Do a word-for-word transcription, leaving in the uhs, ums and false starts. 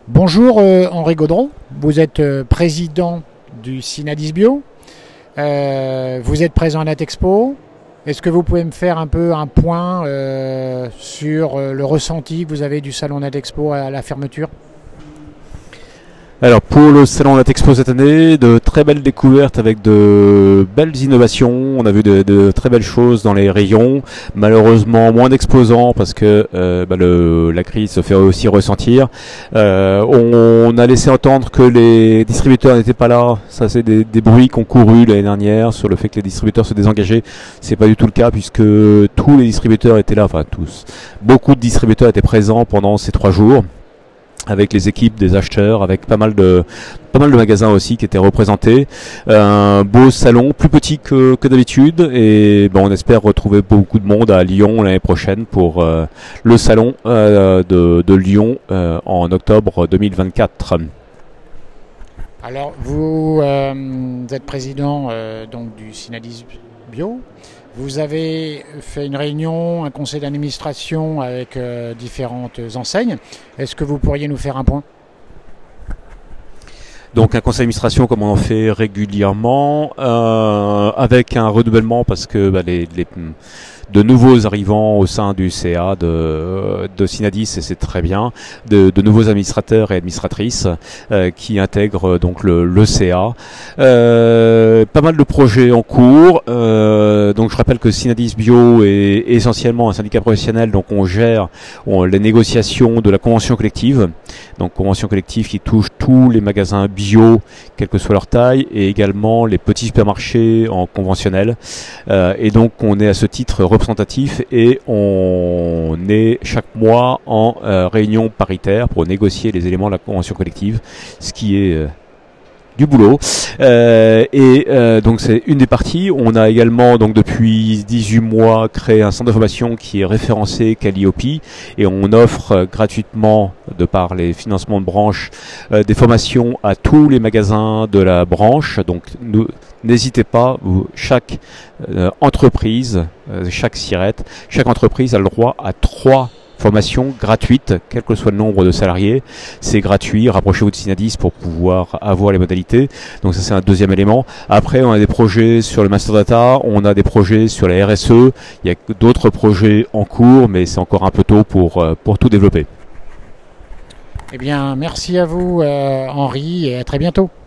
Bonjour euh, Henri Gaudron, vous êtes euh, président du Synadis Bio, euh, vous êtes présent à Natexpo. Est-ce que vous pouvez me faire un peu un point euh, sur euh, le ressenti que vous avez du salon Natexpo à la fermeture? Alors pour le salon Natexpo cette année, de très belles découvertes avec de belles innovations. On a vu de, de très belles choses dans les rayons. Malheureusement moins d'exposants parce que euh, bah le, la crise se fait aussi ressentir. Euh, on, on a laissé entendre que les distributeurs n'étaient pas là. Ça c'est des, des bruits qui ont couru l'année dernière sur le fait que les distributeurs se désengageaient. C'est pas du tout le cas puisque tous les distributeurs étaient là, enfin tous. Beaucoup de distributeurs étaient présents pendant ces trois jours, avec les équipes des acheteurs, avec pas mal de pas mal de magasins aussi qui étaient représentés. Un beau salon, plus petit que, que d'habitude, et ben, on espère retrouver beaucoup de monde à Lyon l'année prochaine pour euh, le salon euh, de, de Lyon euh, en octobre deux mille vingt-quatre. Alors vous, euh, vous êtes président euh, donc du Synadis Bio. Vous avez fait une réunion, un conseil d'administration avec euh, différentes enseignes. Est-ce que vous pourriez nous faire un point? Donc un conseil d'administration comme on en fait régulièrement, euh, avec un renouvellement parce que bah, les, les de nouveaux arrivants au sein du C A de, de Synadis, et c'est très bien, de, de nouveaux administrateurs et administratrices euh, qui intègrent donc le, le C A. Euh, pas mal de projets en cours. Euh, donc je rappelle que Synadis Bio est essentiellement un syndicat professionnel, donc on gère on, les négociations de la convention collective. Donc convention collective qui touche tous les magasins bio, quelle que soit leur taille, et également les petits supermarchés en conventionnel. Euh, et donc on est à ce titre représentatif et on est chaque mois en euh, réunion paritaire pour négocier les éléments de la convention collective, ce qui est euh, du boulot. Euh, et euh, donc c'est une des parties. On a également donc depuis dix-huit mois créé un centre de formation qui est référencé Calliope, et on offre euh, gratuitement, de par les financements de branche, euh, des formations à tous les magasins de la branche. Donc nous, n'hésitez pas, vous, chaque euh, entreprise, euh, chaque sirette, chaque entreprise a le droit à trois formation gratuite, quel que soit le nombre de salariés. C'est gratuit, rapprochez-vous de Synadis pour pouvoir avoir les modalités. Donc ça c'est un deuxième élément. Après on a des projets sur le master data, on a des projets sur la R S E, il y a d'autres projets en cours, mais c'est encore un peu tôt pour, pour tout développer. Eh bien merci à vous euh, Henri, et à très bientôt.